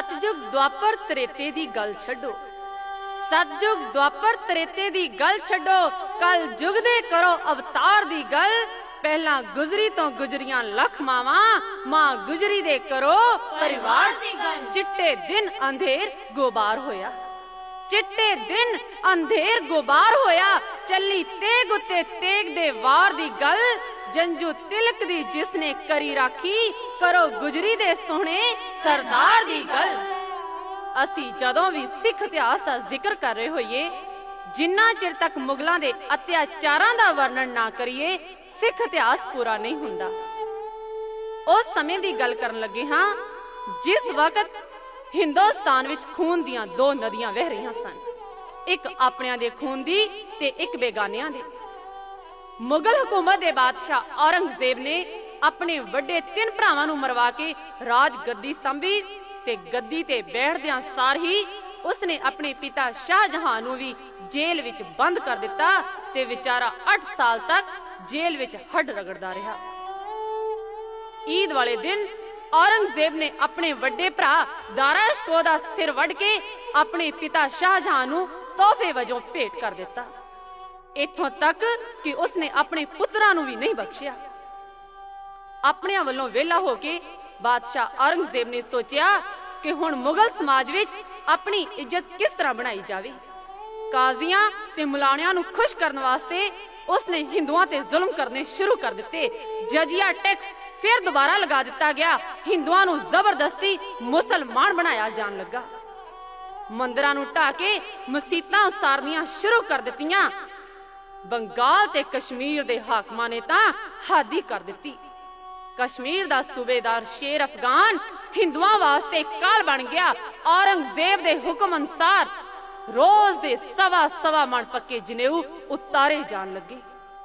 सतयुग द्वापर त्रेते दी गल छड्डो, सतयुग द्वापर त्रेते दी गल छड्डो, कल जुग दे करो अवतार दी गल। पहला गुजरी तो गुजरियां लख मावा, मां गुजरी दे करो परिवार दी गल। चिट्टे दिन अंधेर गोबार होया, चिट्टे दिन अंधेर गोबार होया, चली तेग उत्ते तेग दे वार दी गल। जंजू तिलक दी जिसने करी राखी, करो गुजरी दे सोहणे सरदार दी गल। असी जदों भी सिख इतिहास दा जिक्र कर रहे होइए, जिन्ना चिर तक मुगलों के अत्याचारां दा वर्णन ना करिए, सिख इतिहास पूरा नहीं हुंदा। उस समय दी गल करन लगे हां जिस वक्त हिंदुस्तान विच खून दियां दो नदियां वह रही सन, एक अपनियां दे खून दी ते एक बेगानियां दे। मुगल हुकूमत के बादशाह औरंगजेब ने अपने वड्डे 3 भरावां नूं मरवा के राज गद्दी संभी ते गद्दी ते बैठदियां सार ही उसने अपने पिता शाहजहां नूं भी जेल विच बंद कर दिता ते विचारा 8 साल तक जेल विच हड्ड रगड़दा रहा। ईद वाले दिन औरंगजेब ने अपने वड्डे भरा दारा शिकोह दा सिर वड़ के अपने पिता शाहजहां नूं तोहफे वजों भेंट कर दिता। इत्थों तक कि उसने अपने पुत्रां नूं भी नहीं बख्शिया। अपने वल्लों वेला होके बादशाह औरंगजेब ने सोचा कि हुण मुगल समाज विच अपनी इज्जत किस तरह बनाई जावे। काजियां ते मुलाणियां नूं खुश करने वास्ते उसने हिंदुआं ते जुल्म करने शुरू कर दिते। जजिया टैक्स फिर दोबारा लगा दिता गया। हिंदुआं नूं जबरदस्ती मुसलमान बनाया जान लगा। मंदिरां नूं ढा के मसीतां उसारनियां शुरू कर दित्तियां। बंगाल ते कश्मीर दे हाकमां ने तां हद ही कर दित्ती। कश्मीर दा सूबेदार शेर अफगान हिंदुआं वास्ते काल बन गया। औरंगजेब दे हुक्म अनुसार रोज दे 1.25 मन पक्के जनेऊ उतारे जान लगे।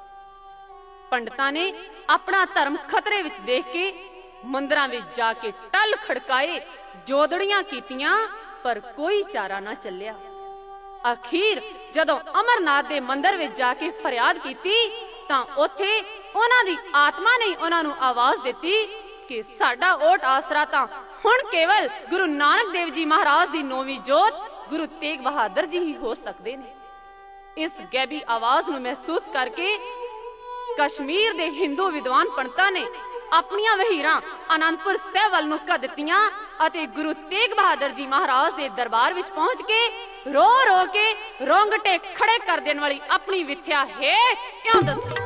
पंडितां ने अपना धर्म खतरे विच देख के मंदिरां विच जाके टल खड़काए, जोदड़ियां कीतियां, पर कोई चारा ना चलिया। अखीर जदों अमरनाथ दे मंदिर विच जाके फरियाद कीती तां उत्थे उन्हां दी आत्मा ने उन्हां नूं आवाज दित्ती कि साडा ओट आसरा तां हुण केवल गुरु नानक देव जी महाराज दी 9वीं जोत गुरु तेग बहादुर जी ही हो सकदे ने। इस गैबी आवाज नूं महसूस करके कश्मीर दे हिंदू विद्वान पंडितां ने अपनियां वहीरां आनंदपुर साहिब वल नूं घੱਲ दित्तियां अते गुरु तेग बहादुर जी महाराज दे दरबार विच पहुंच के रो रो के रोंगटे खड़े कर देने वाली अपनी विथ्या है क्यों दसी।